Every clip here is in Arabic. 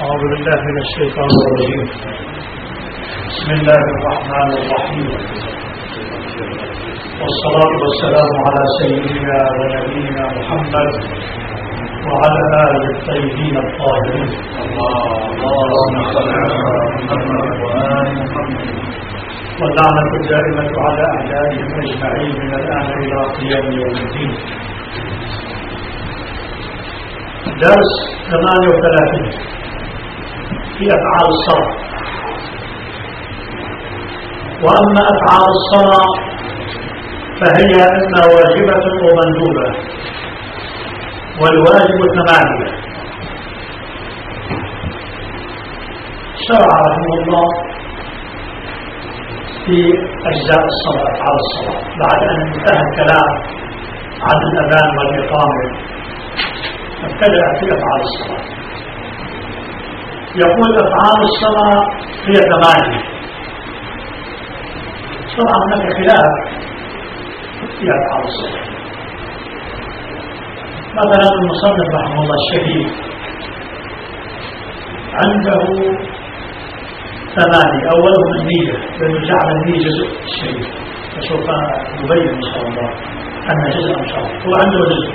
أعوذ بالله من الشيطان الرجيم. بسم الله الرحمن الرحيم، والصلاة والسلام على سيدنا ونبينا محمد وعلى آله الطيبين الطاهرين. اللهم صل على محمد وآل محمد، واللعنة الدائمة على أعدائهم أجمعين من الآن إلى قيام يوم الدين. درس 38 في أفعال الصلاة. وأما أفعال الصلاة فهي إما واجبة ومندوبة، والواجب 8. شرع رحمه الله في أجزاء الصلاة أفعال الصلاة بعد أن انتهى الكلام عن الأذان والإقامة، ابتدأ في أفعال الصلاة. يقول أفعال الصلاة هي 8. طبعا هناك خلاف في أفعال الصلاة. مثلا المصنف رحمه الله الشهيد عنده 8، أولهم النية، لأنه جعل النية جزء الشهيد، وسوف نبين إن شاء الله أن جزء إن شاء الله هو عنده جزء.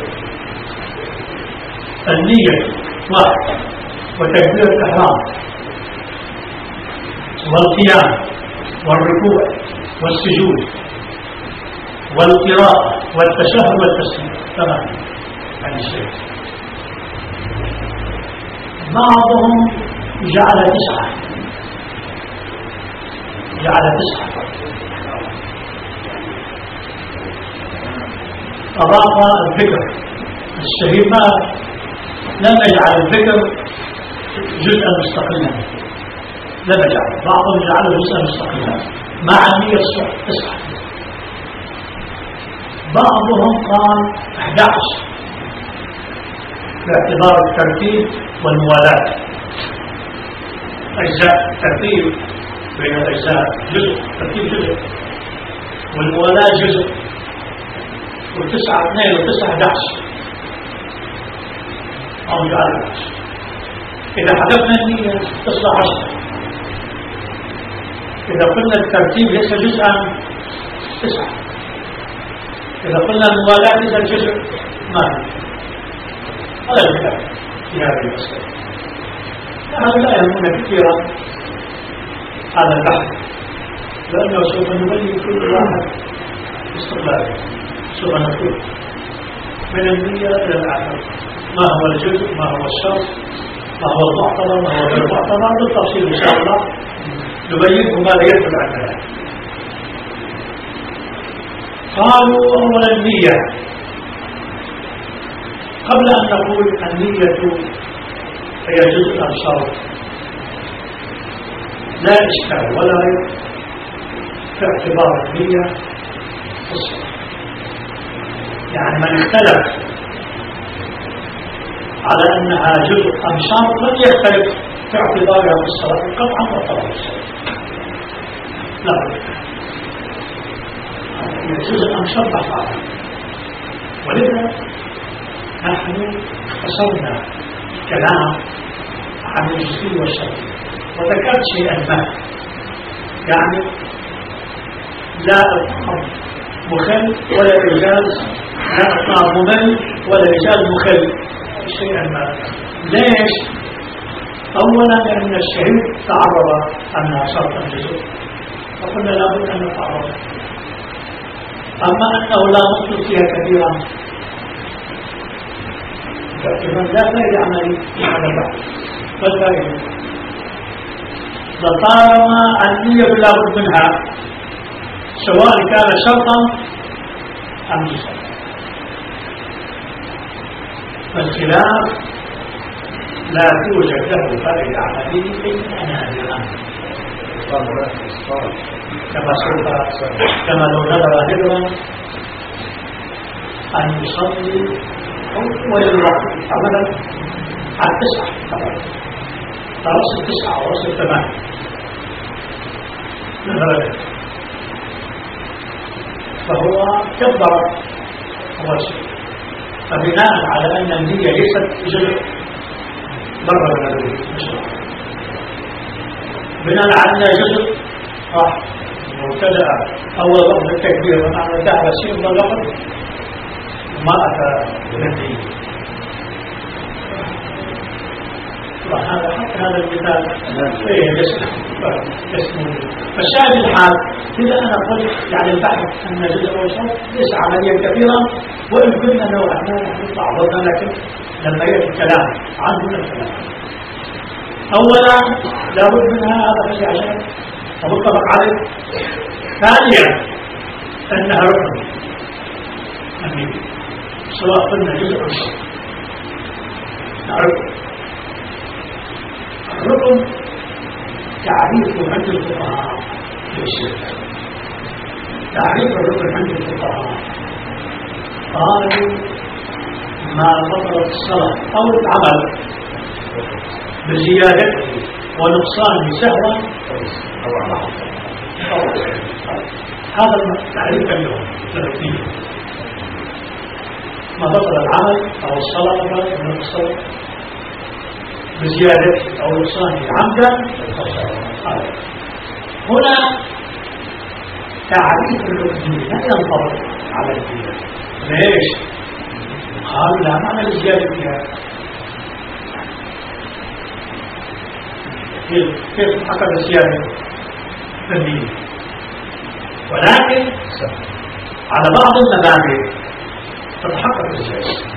النية 1، وتكبير الإحرام، والقيام، والركوع، والسجود، والقراءة، والتشهد، والتسليم. 8 عن الشيء. بعضهم جعل 9، أضاف الذكر. الشهيد ما لم يجعل الذكر جزءا مستقلا، لم يجعل، بعضهم جعله جزءا مستقلا مع النية 9. بعضهم قال 11 باعتبار الترتيب والموالاة. أجزاء الترتيب بين الأجزاء جزء، الترتيب جزء، والموالاة جزء، و9 2 و9 11 أو جعل 11. إذا حذفنا النية تصبح 10. إذا قلنا الترتيب ليس جزءا 9. إذا قلنا الموالاة ليس الجزء ماذا؟ هذا الكلام في هذه المسألة. هؤلاء يهمون كثيرا هذا البحث، لأنه سوف نبين كل واحد باستقلاله. سوف نقول من النية إلى الآخر ما هو الجزء، ما هو الشرط، ما هو المعتبر، ما هو غير المعتبر، بالتفصيل إن شاء الله نبينه ماذا يدخل عن ذلك. قالوا أولا النية. قبل أن نقول النية هي جزء الشرط لا إشكال ولا ريب في اعتبار النية في الصلاة. يعني من اختلف على أنها جزء أم شرط لن يختلف في اعتبارها في الصلاة قطعا وطبعا الصلاة. لا، هي جزء أم شرط فعلا. ولذا نحن قصرنا كلام عن الجزء والشرط، وذكرت شيئا ما، يعني لا أطعم مخل ولا إجاز، لا أطعم ممل ولا إجاز مخل، شيئا ما. ليش؟ أولا لأن الشهيد تعرض أنها شرطا جزء، فقلنا لابد أن نتعرض. أما أنه لا نطلب فيها كثيرا فإذا لا فائدة عملي في هذا البحث. فالفائدة لطالما النية لا بد منها سواء كان شرطا أم جزءا. فالخلاف لا توجد له فائدة عملية إلا نادرا، كما لو نظر هجرا أن يصلي أول الوقت أبدا على 9 رأس 9 ورأس 8 فهو كبر أول شيء. فبناء على أن النية ليست جزء بره من الوجود بناء على أنها جزء راح مبتدأ أول لفظ التكبير ومعنى ذهب السين واللفظ ما أتى بنتيجة. وهذا حتى هذا المثال اسمه فالشاهد الحال إذا أنا قلت يعني البحث أن جزء وشرط ليس عمليا كبيرا وإن كنا نوعا ما نحن تعرضنا لكن لما يأتي الكلام عنه الكلام أولا لابد منها هذا الشيء عشان ومتفق عليه. ثانيا أنها ركن أمين سواء قلنا جزء أو شرط نعرف الركن تعريف عند الفقهاء للشرك. تعريف الركن عند الفقهاء قالوا ما بطلت الصلاة أو العمل بزيادته ونقصان سهوا هذا التعريف اليوم للركن. ما بطل العمل أو الصلاة من الصلاة بزيادة أو نقصان عمدا. هنا تعريف الركن لا ينطبق على الدين. ليش؟ قالوا لا معنى لزيادة فيها. كيف حصل الزيادة في الدين؟ ولكن على بعض المبادئ تتحقق الزيادة.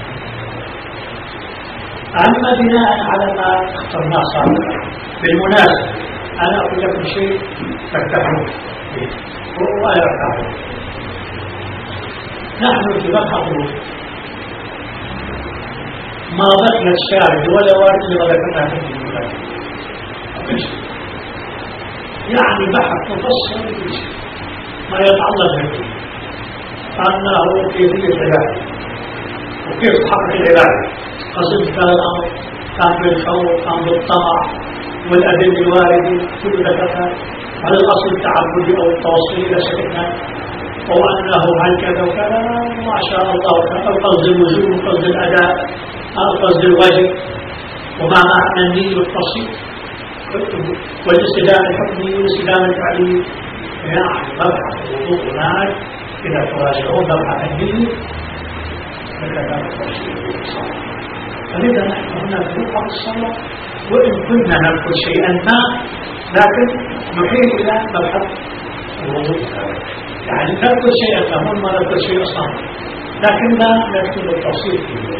أما بناء على ما اخترناه سابقا بالمناسبة أنا أقول لكم شيء ترتاحون ولا يرتاحون. نحن في مقهى ما ذكر الشارع ولا وارد لما ذكرنا في المناسبة يعني بحث مفصل في شيء ما يتعلق به أنه كيفية العبادة وكيف تحقق العبادة. قصد كان الأمر كان بالخوف كان بالطمع والأدلة الواردة كل ذكرها هل الأصل التعبدي أو التوصيل إلى شكلنا أو أنه هكذا وكذا ما شاء الله كان القصد الوجوب والقصد الأداء القصد الواجب وما معنى النية والتفصيل والاستدامة الحكمية والاستدامة الفعلية. يعني مبحث الوضوء هناك إذا تراجعون مبحث النية فكذا التفصيل والصلاة. فلذا نحن هنا نبحث الصلاة وإن كنا نذكر شيئا ما لكن نحيل إلى مبحث الوضوء. يعني نذكر شيئا كامل ما نذكر شيء أصلا لكن لا نذكر التفصيل فيه.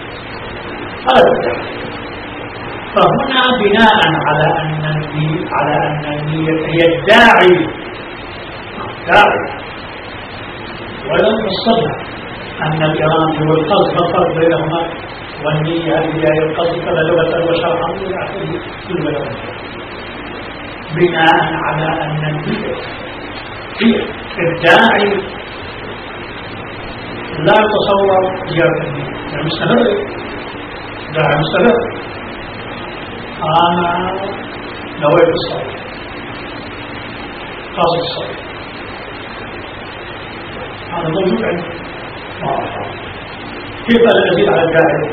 فهنا بناء على أن النية هي الداعي ولو فصلنا أن الإرادة والقصد فرق بينهما والنية هي القصد كما لغة وشرعا إلى آخره كل بلد. بناء على أن النية هي الداعي لا يتصور زيادة النية مستمر داعي مستمر. أنا نويت الصلاة قاصد الصلاة هذا موجود عندي ما أعرف كيف أنا أزيد على الداعي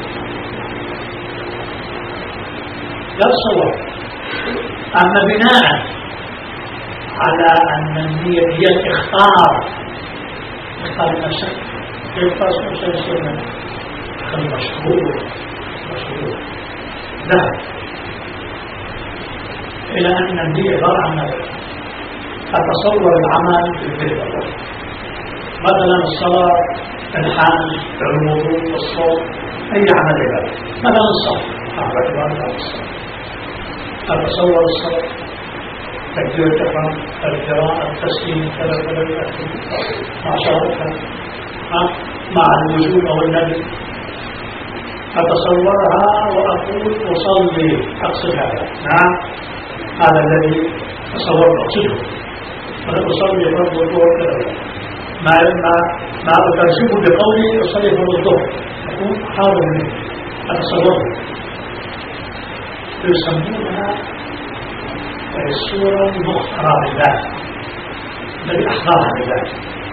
لا تصور. أما بناء على أن النية هي الإختار نفسك كيف تصور نفسك يصير مشهور ذهب إلى أن النية عبارة عن نفسك. أتصور العمل في الفكرة مثلا الصلاة الحاج الوضوء الصوت أي عمل عبادة مثلا الصلاة عبادة الصلاة. أتصور الصلاة تكبير الإحرام القراءة التسليم كذا مع شرطها مع الوجود أو النبي أتصورها وأقول أصلي أقصد هذا. نعم هذا الذي تصورت أقصده فأنا أصلي فرض الظهر كذا ما أترجمه بقولي أصلي فرض الظهر أقول حاضر منه أتصوره. يسمونها الصورة المخترة بالذات الذي أحضرها بالذات.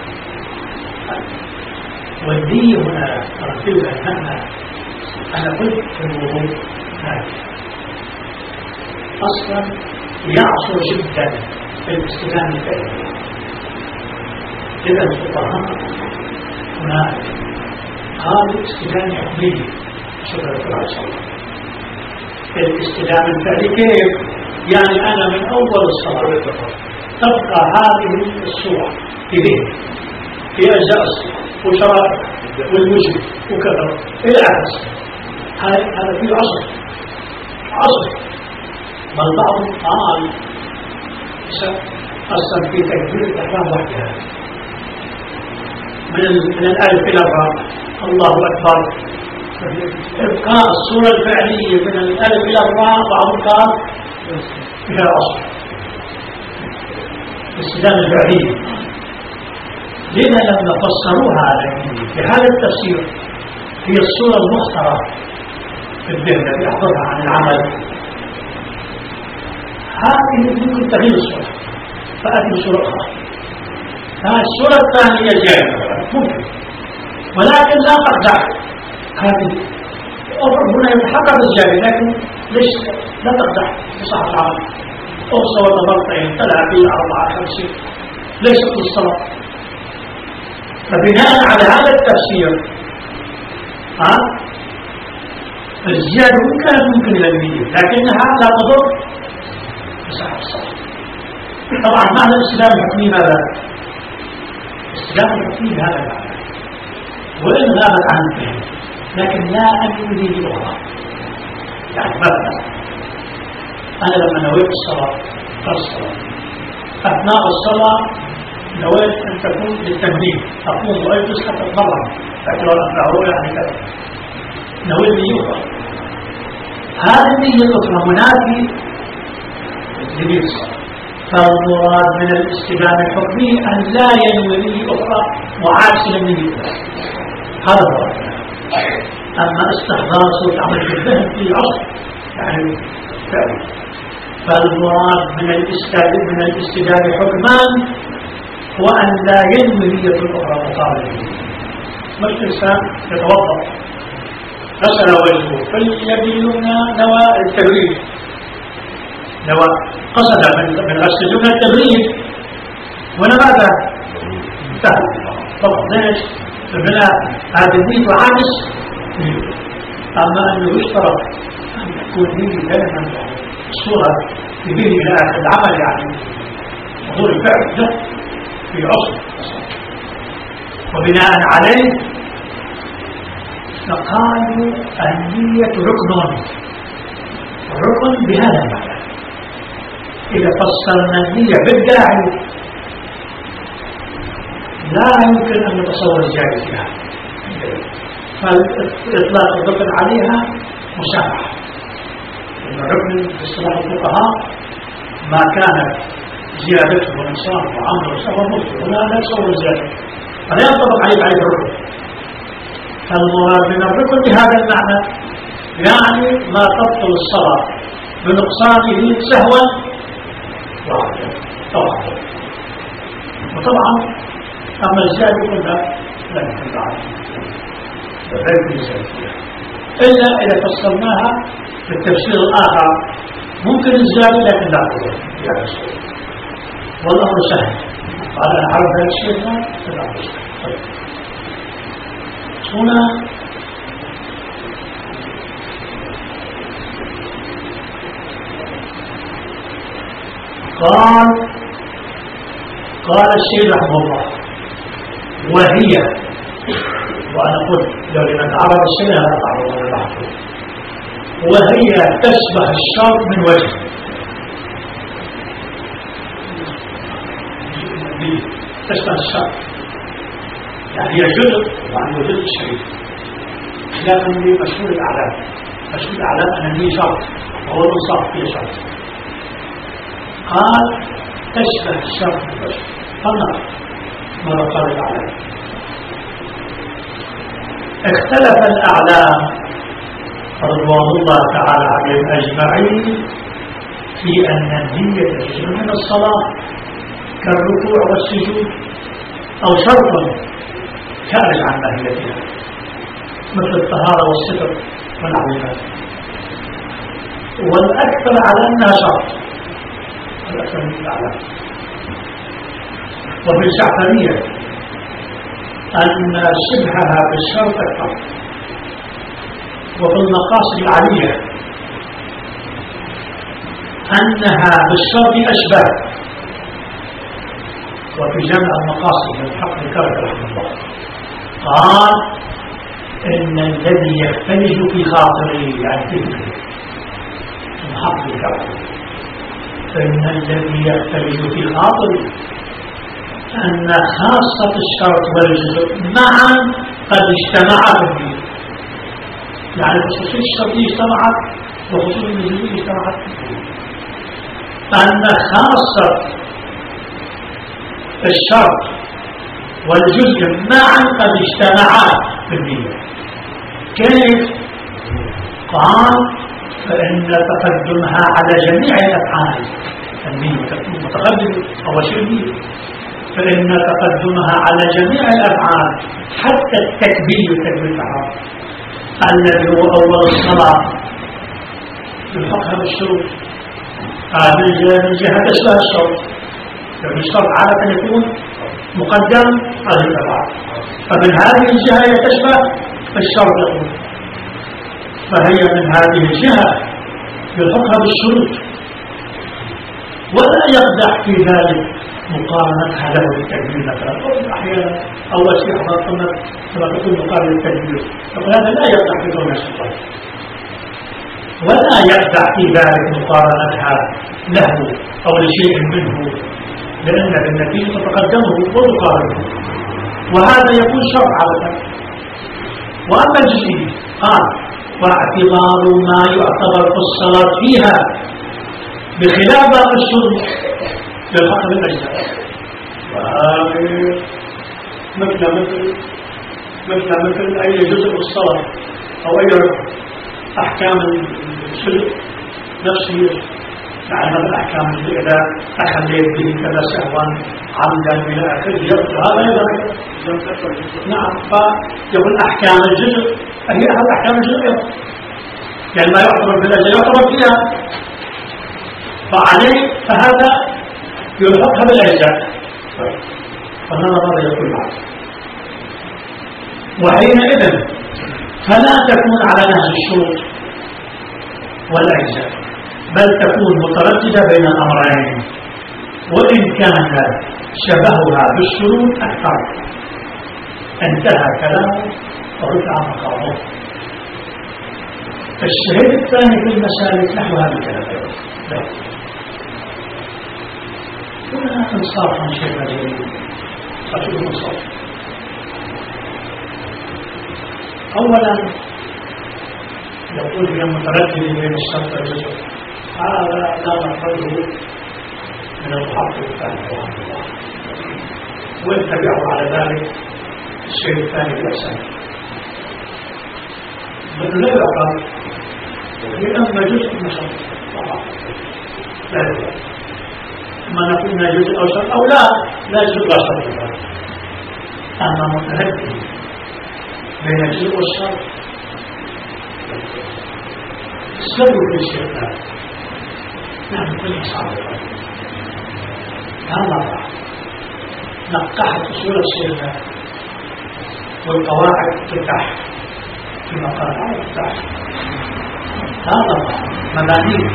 والنية هنا ترتيب أنها أنا قلت في الوضوء هذا أصلا يعصر جدا في الاستدامة الفعلية. إذا الفقهاء هناك هذه استدامة حكمية شكرا الله صلى الله عليه وسلم. الاستدامة الفعلية كيف؟ يعني أنا من أول الصلاة تبقى هذه الصورة في ذهني في أجزاء الصلاة وشرائع والوجه وكذا إلى آخره. هذا فيه عصر بل بعضهم قال أصلا في تكبير الإحرام وحدها من الألف إلى الراء الله أكبر. إبقاء الصورة الفعلية من الألف إلى الراء بعضهم قال فيها عصر الاستدامة الفعلية. لذا لما فسروها في هذا التفسير هي الصورة المخترة في الذهن الذي يحضرها عن العمل. هذه ممكن تغيير الصورة فأتي بصورة أخرى. الصورة الثانية جائزة ممكن ولكن لا تقدح هذه هنا يتحقق الجائزة لكن ليش لا تقدح بصحة العمل أو صورة مرتين 3 4 5 ليست الصلاة. فبناء على هذا التفسير الزيادة ممكن إلى المية لكنها لا تضر بصحة الصلاة. طبعا معنى الإسلام الحكمي ماذا؟ الإسلام الحكمي هذا المعنى وإن غابت عن الفهم لكن لا أن يريد أخرى. يعني مثلا أنا لما نويت الصلاة أثناء الصلاة نويت أن تكون للتمرين أقوم وأجلس حتى أتمرن لكن لو أفعله يعني كذا نويت نية. هذه النية الأخرى منافي لنية الصلاة. فالمراد من الاستدامة الحكمية أن لا ينوي نية أخرى معاكسة للنية الأخرى. هذا هو. أما استحضار صوت عمل في الذهن في عصر يعني فعلا. فالمراد من الاستدامة حكمان هو أن لا ينوي نية الأخرى مقابلة. مش الإنسان يتوضأ غسل وجهه فاليد اليمنى نوى التبريد قصد من غسل اليمنى التبريد ولا ماذا؟ انتهى طبعا ليش؟ فبلا هذا النية عاجز. أما أنه يشترط أن تكون نية دائما الصورة في ذهن إلى آخر العمل يعني حضور الفعل ده في عصر. وبناء عليه فقالوا النية ركن بهذا المعنى. إذا فسرنا النية بالداعي لا يمكن أن نتصور الجائز فيها فالإطلاق الركن عليها مسامحة. الركن في اصطلاح الفقهاء ما كان زيادته والإنسان وعمله وسوى مصر ولا لا يتصور الزيادة فلا ينطبق عليه الركن. فالمراد من الركن بهذا المعنى يعني ما تبطل الصلاة بنقصانه سهوا وعلا. وطبعا أما الزيادة كلها لا يمكن بعد غير الزيادة إلا إذا فصلناها في التفسير الآخر ممكن الزيادة لكن لا تضر يعني والأمر سهل. قال أنا عرف هذا الشيء الأمر سهل. هنا قال الشيخ رحمه الله وهي وأنا قلت لو لمن تعرض الشيء لا تعرض الله وهي تشبه الشرط من وجه تشبه الشرط يعني هي جزء وعن وجود الشريك لكن هي مشهور الأعلام. مشهور الأعلام أن هي شرط وهو الإنصاف فيه شرط. قال تشبه الشرط من وجه فالنظر ماذا قال الأعلام. اختلف الأعلام رضوان الله تعالى عليهم أجمعين في أن النية جزء من الصلاة كالركوع والسجود أو شرط خارج عن ماهيتها مثل الطهارة والستر والعبادات. والأكثر على أنها شرط الأسانيد الأعلى. وفي الجعفرية أن شبهها بالشرط أكثر، وفي المقاصد العالية أنها بالشرط أشبه. وفي جامع المقاصد من حق الكرد رحمه الله قال إن الذي يختلج في خاطري يعني فكري من حق الكرد، فإن الذي يختلج في خاطري أن خاصة الشرط والجزء معا قد اجتمعا فيه، يعني خصوصية الشرطية اجتمعت وخصوصية الجزئية اجتمعت فيه، أن خاصة الشرط والجزء معا قد اجتمعا في النية. كيف؟ قال فإن تقدمها على جميع الأفعال، النية تكون متقدم أو شيء النية، فإن تقدمها على جميع الأفعال حتى التكبير الإحرام الذي هو أول الصلاة يلحقها بالشروط. هذه من جهة أشبه الشرط، لأن الشرط عادة يكون مقدم على الأفعال، فمن هذه الجهة تشبه الشرط يكون، فهي من هذه الجهة يلحقها بالشروط، ولا يقدح في ذلك مقارنتها له بالتكبير مثلا. أحيانا أول شيء حضرتنا لما تكون مقارنة التكبير، فهذا لا يقدح في كون الشيطان، ولا يقدح في ذلك مقارنتها له أو لشيء منه، لأن بالنتيجة تتقدمه وتقارنه، وهذا يكون شرط عادة. وأما الجزئي قال واعتبار ما يعتبر في الصلاة فيها بخلاف باقي الشروط للحق بالأجزاء. مثل أي جزء من الصلاة أو أي أحكام الجزء نفسه، يعني مثل أحكام الجزء إذا أخليت به كذا سهوا عمدا إلى آخره يبقى هذا أيضا. نعم، فيقول أحكام الجزء هي أحد أحكام الجزء أيضا، يعني ما يعتبر بالأجزاء يعتبر فيها، فعليه فهذا يلحقها بالأجزاء. فهذا يقول معه، وحينئذ فلا تكون على نهج الشروط والأجزاء، بل تكون مترددة بين الأمرين، وإن كان شبهها بالشروط أكثر. انتهى كلامه ورفع مقامه. الشهيد الثاني في المسالك نحو هذا الكلام. هنا انصافا شيئا جميلا، أشوف انصاف. أولا يقول هي متردد بين الشرط والجزء، هذا لا نقبله من المحقق الثاني رحمه الله، واتبعوا على ذلك الشيء الثاني بالأحسان. لا يعقل لأن جزء من الشرط طبعا لا يعقل، ما نقول جزء أو شرط أو لا جزء لا شرط، أما متردد بين الجزء والشرط السبب في الشيء الثاني. نعم كل صعب هذا نقحت أصول الشيء والقواعد تفتح في مقام تفتح، هذا مباني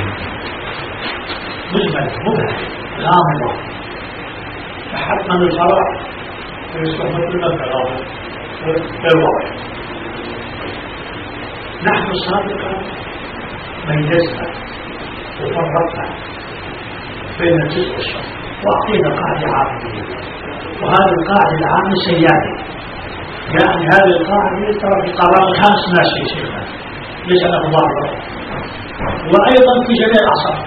مجمل مبهم غامضة، فحتما الفرع يصبح مثل الغامض بالواضح. نحن سابقا ميزنا وفرقنا بين الجزء والشرط وأعطينا قاعدة عامة، وهذه القاعدة العامة سيادة، يعني هذه القاعدة ترى في القرارات الخمس ماشية شيخنا ليس له ضرر، وأيضا في جميع الأعصار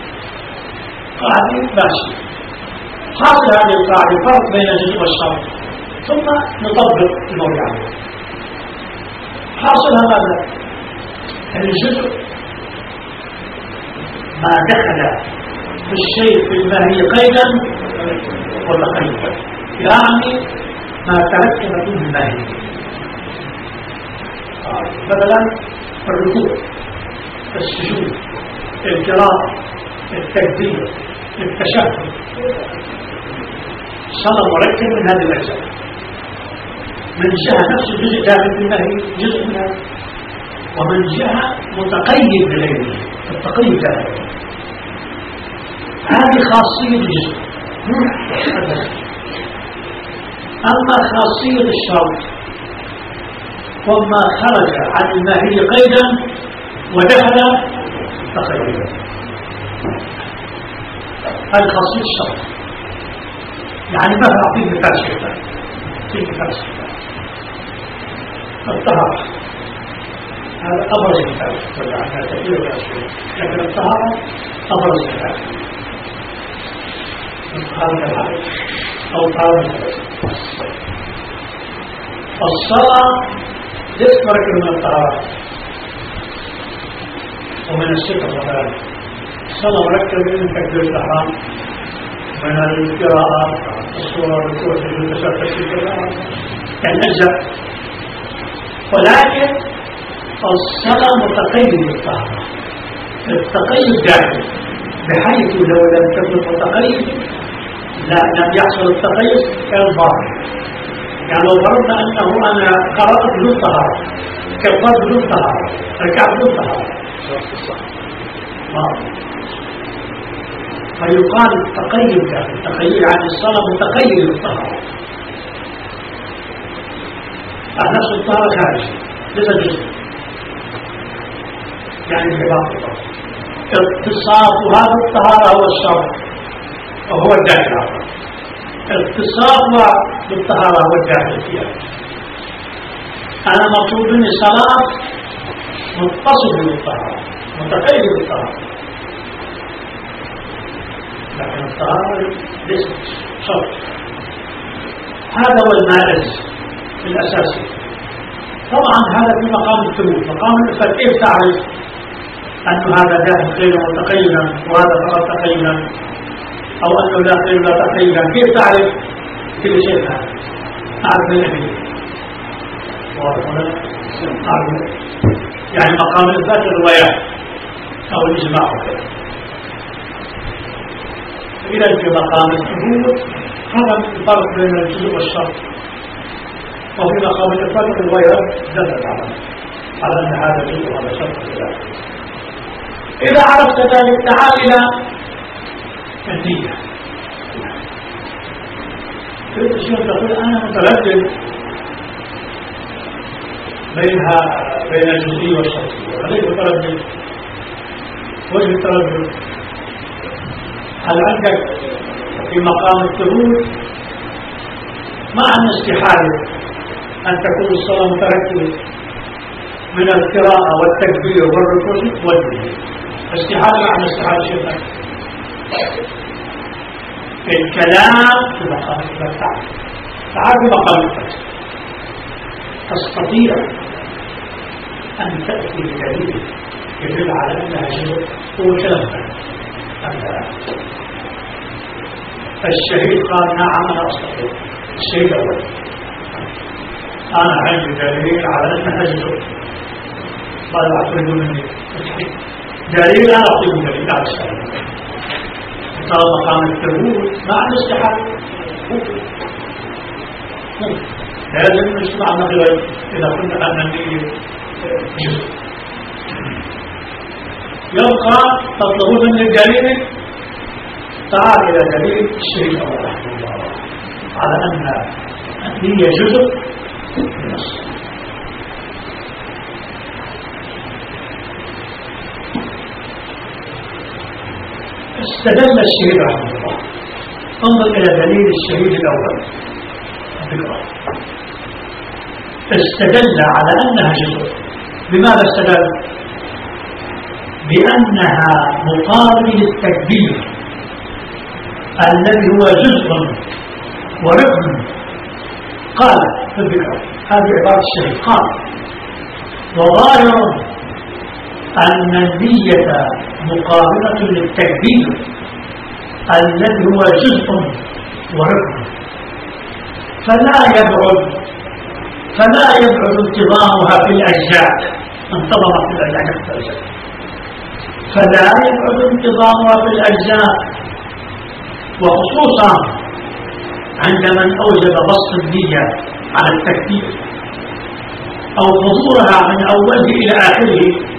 قاعدة ماشية. حاصل هذه القاعدة فرق بين الجزء والشرط، ثم نطبق الموضوع عليه. حاصل هذا الجزء ما دخل في الشيء في الماهية قيدا وتقيدا، يعني ما تركب فيه الماهية. مثلا الركوع، السجود، القراءة، التكبير، التشهد الصلاة مركب من هذه الأجزاء، من جهة نفس الجزء داخل في النهي جزء منها، ومن جهة متقيد بغيره التقيد داخل. هذه خاصية الجزء. أما خاصية الشرط وما خرج عن الماهي قيدا ودخل تقيدا، هذه خاصية الشرط. يعني ما أعطيه مثال شيطان في مثال شيطان الطهارة، هذا أبرز مثال وجعلنا كثير من الأشياء، لكن الطهارة أبرز مثال. الطهارة العالم أو طهارة الثلاثة. الصلاة ليست مركبة من الطهارة ومن الستر والآن. الصلاة مركبة من تكبير الإحرام، من القراءة، الصورة، الركوع، التشهد في القراءة كالأجزاء، ولكن الصلاة متقيد بالطهارة. التقيد دائم بحيث لو لم تكن متقيد لم يحصل التقيد كان ضار. يعني لو فرضنا أنه أنا قرأت بدون طهارة، كبرت بدون طهارة، ركعت بدون طهارة، فيقال التقيد داخل. التقيد عن الصلاة متقيد بالطهارة، نفس الطهارة خارج ليس جزء، يعني بعبارة اتصاف هذا الطهارة هو الشرط وهو الداخل. اتصاف بالطهارة هو الداخل فيها. أنا مطلوب مني صلاة متصل بالطهارة متقيد بالطهارة، لكن الطهارة ليست شرط. هذا هو المارز الأساسي. طبعا هذا في مقام الثبوت. مقام الإثبات كيف تعرف أن هذا داخل غير متقيدا وهذا فقط تقيدا، أو أنه لا غير لا تقيدا؟ كيف تعرف كل شيء هذا؟ أعرف من أبيه واضح ولا؟ أعرف يعني مقام الإثبات الروايات أو الإجماع وكذا. إذا في مقام الثبوت هذا الفرق بين الجزء والشرط، وفي مقام الإثبات الروايات دلت على أن هذا جزء وهذا شرط وكذا. إذا عرفت ذلك تعال إلى النية. تريد الشيخ تقول أنا متردد بين الجزئي والشرطي، وليس متردد. وجه التردد هل عندك في مقام الثبوت معنى استحالة أن تكون الصلاة متركبة من القراءة والتكبير والركوع والنية. استحالة معنى استحالة شيء الكلام في مقام الثبوت. تعال في مقام الثبوت تستطيع أن تأتي بدليل يدل على أنها شيء هو كلام. الشهيد قال نعم أنا أستطيع. الشيء الأول أنا عندي دليل على أنها جزء، قال أعطيه مني دليل، أنا أعطيه دليل على الشهيد. صار مقام الثبوت مع الاستحالة. لازم نجمع النظرين إذا كنا أن النية جزء. يبقى تطلبون من الدليل. تعال إلى دليل الشيخ رحمه الله على أن النية جزء من الصلاة. استدل الشهيد رحمه الله. انظر إلى دليل الشهيد الأول. استدل على أنها جزء. بماذا استدل؟ بأنها مقابل التكبير الذي هو جزء وركن. قال في الذكر هذه عبارة الشهيد قال وظاهر أن النية مقابلة للتكبير الذي هو جزء وركن، فلا يبعد انتظامها في الأجزاء. انتظمت في الأجزاء فلا يبعد انتظامها في الأجزاء وخصوصا عند من أوجب بسط النية على التكبير أو حضورها من أوله إلى آخره.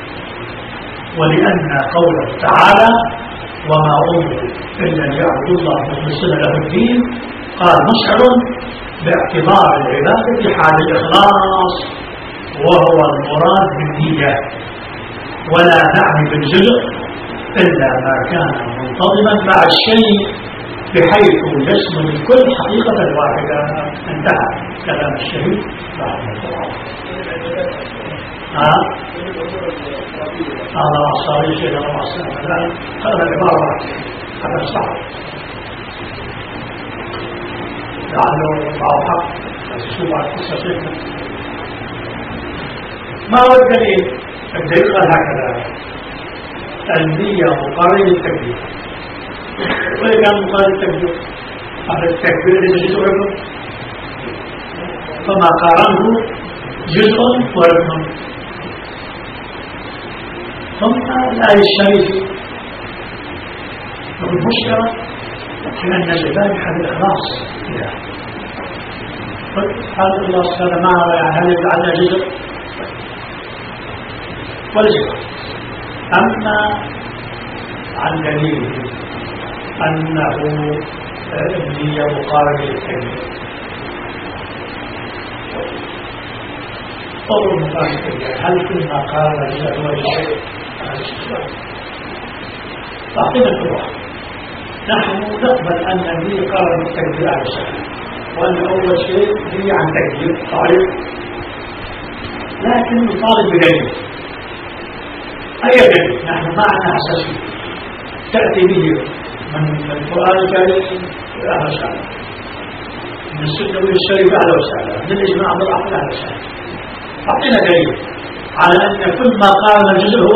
ولأن قوله تعالى وما أمروا إلا ليعبدوا الله مخلصين له الدين قال مشعر باعتبار العبادة في حال الإخلاص وهو المراد بالنية، ولا نعني بالجزء إلا ما كان منتظما مع الشيء بحيث يشمل الكل حقيقة واحدة. انتهى كلام الشهيد رحمه الله. هذا أصاري شيء الله السلام هذا العبارة هذا صعب لعله بعض حق شو بعد قصة ما هو الدليل؟ الدليل قال هكذا: النية مقارنة للتكبير. وإذا كان مقارنة للتكبير هذا التكبير ليس جزء ركن، فما قارنه جزء وركن. ثم الآية الشريفة والمشكلة في أن العباد هذا الإخلاص هذا الإخلاص هذا معه يعني هل يجعلنا جزء ولا جزء؟ أما عن دليل أنه النية مقارنة للتكبير طور المقارنة هل كل ما قال جزء هو الشيء؟ تعطينا الروح. نحن نقبل أن النية قارنة للتكبير على الشيء، وأن أول شيء هي عن تكبير طالب، لكن نطالب بدليل. أي دليل؟ نحن ما عندنا أساسي تأتي به من القرآن الكريم أهلا وسهلا، من السنة والشريف أهلا وسهلا، من الإجماع بالعقل أهلا وسهلا. أعطينا دليل على أن كل ما قال الجزء هو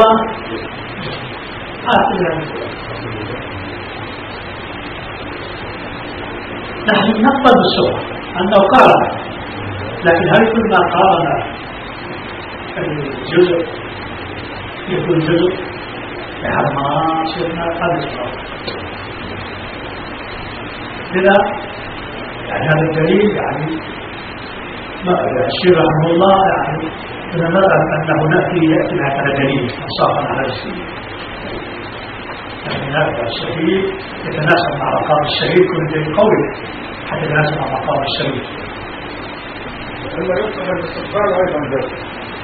نحن نقبل بالصورة أنه قال، لكن هل كل ما قال الجزء يكون جزء؟ يعني ما صرنا قبل لذا يعني هذا الدليل يعني الشيخ رحمه الله يعني كنا نرى أنه يأتي هكذا دليل انصافا على الشيء، يعني هذا الشهيد يتناسب مع مقام الشهيد كل دليل قوي حتى يتناسب مع مقام الشهيد. لما يطلب الاستقبال أيضا ذلك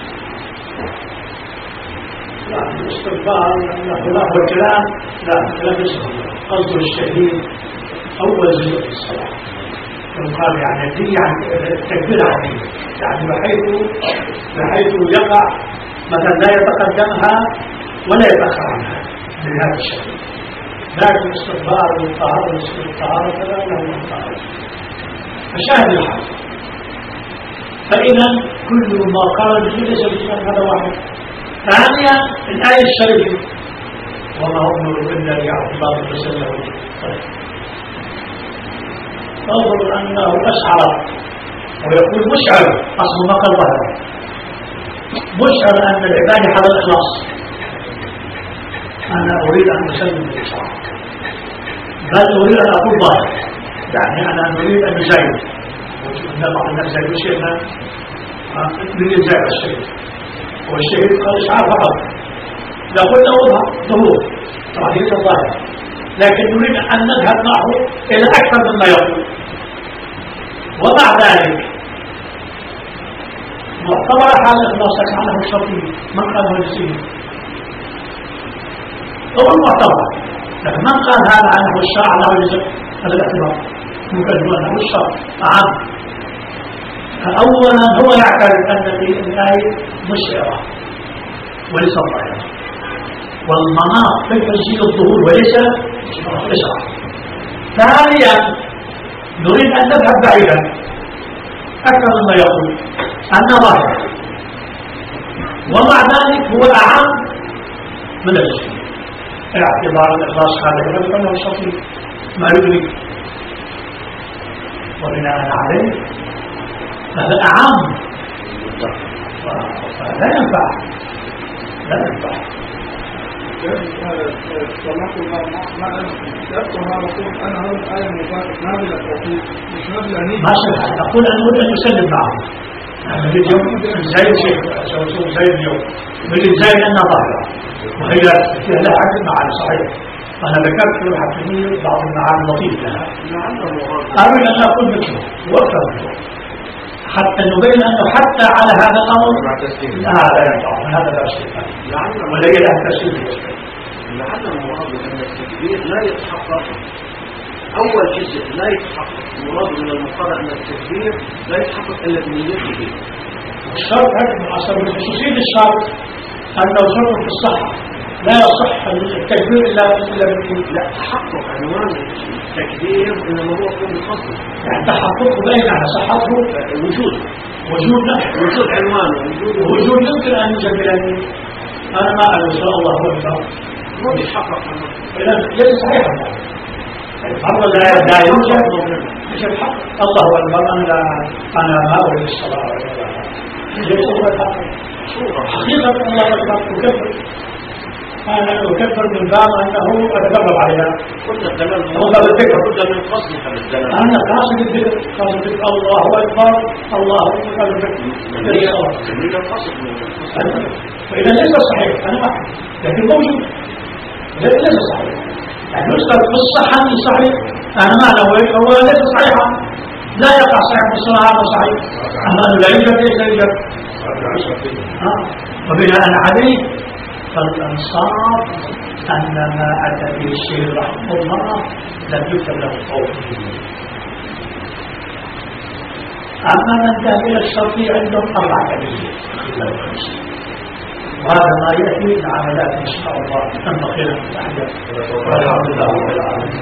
لا الاستقبال لا هو الكلام الكلام يسمى قصد الشهيد أول جزء في الصلاة يقال يعني الدين يعني التكبير عليه يعني بحيث يقع مثلا لا يتقدمها ولا يتأخر عنها بهذا الشكل. لكن الاستقبال والطهارة والطهارة فلا له مطهارة. فشاهد الحق. فإذا كل ما قال ليس بسبب هذا واحد. ثانيا الآية الشريفة وما أمروا إلا ليعبدوا الله مخلصين له الدين. تنظر أنه أشعر ويقول مشعر أصل ما قال ظهر مشعر أن العباد على الإخلاص. أنا أريد أن أسلم بالإشعار بل أريد أن أقول ظاهر يعني أنا أريد أن نزايد وإن بعض الناس يقول شيئا من يزايد الشيء والشيء قال إشعار فقط لا قلنا ظهور طبعا ليس ظاهر، لكن نريد أن نذهب معه إلى أكثر مما يقول. ومع ذلك معتبر حال الإخلاص عنه الشرطي من قال هو الجسيم هو المعتبر، لكن من قال هذا عنه الشرع عنه الجسيم هذا الاعتبار ممكن أنه الشرع عام. فأولا هو يعترف أن الآية مشعرة وليس ظاهرة، والمناط في تسجيل الظهور وليس إشعار. ثانيا نريد أن نذهب بعيدا أكثر مما يقول أنه ظاهر، ومع ذلك هو أعم من الجسم اعتبار الإخلاص هذا يقول أنه شرطي ما يدرك، وبناء عليه هذا أعم فلا ينفع ما شفت أقول أن أريد أن يسلم معه. أنا اليوم زايد شيء سوف زايد اليوم بدي زايد أنها ظاهرة وهي لها عدد معاني صحيح. أنا ذكرت في الحكمية بعض المعاني اللطيفة لها. أريد أن أقول بكم وأفهم حتى نبين أنه حتى على هذا الأمر لا ينفع من هذا لا شيء ولا يلعب تسليم. لعل المراد أن التكبير لا يتحقق. أول جزء لا يتحقق. المراد من المقارنة أن التكبير لا يتحقق إلا بنيته. الشرط هذا من أصل خصوصية الشرط أنه شرط في الصحة لا يصح التكبير إلا بالنية. لا تحقق عنوان التكبير إنما هو يكون بقصد. يعني تحقق بين على صحته وجود عنوان وجود يمكن أن يوجد بالنية. أنا ما أعلم إن شاء الله هو الفرق. ما بيتحقق إذا ليس صحيحا. الفرق لا يوجد مش الحق. الله أكبر أنا ما أريد الصلاة ليس هو الحق. حقيقة الله أكبر أكبر. أنا أكبر من باب أنه أتدرب عليها. قلنا الدلال قلنا من قصدك بالدلال. أنا قاصد الذكر الله أكبر الله أكبر. من القصد فإذا ليس صحيح أنا أحد لكن موجود ليس صحيح. يعني يذكر في الصحة صحيح أنا ما له هو ليس صحيحا لا يقع صحيح في الصلاة هذا صحيح أما أنه لا يوجد ليس يوجد. وبناء عليه فالأنصار أن ما أتى به الشيخ رحمه الله لم يكتب له قول. أما من ذهب إلى الشرطي عندهم 4 كلمات وهذا ما يأتي العملات إن شاء الله تم خيرا متحدة والحمد لله رب العالمين.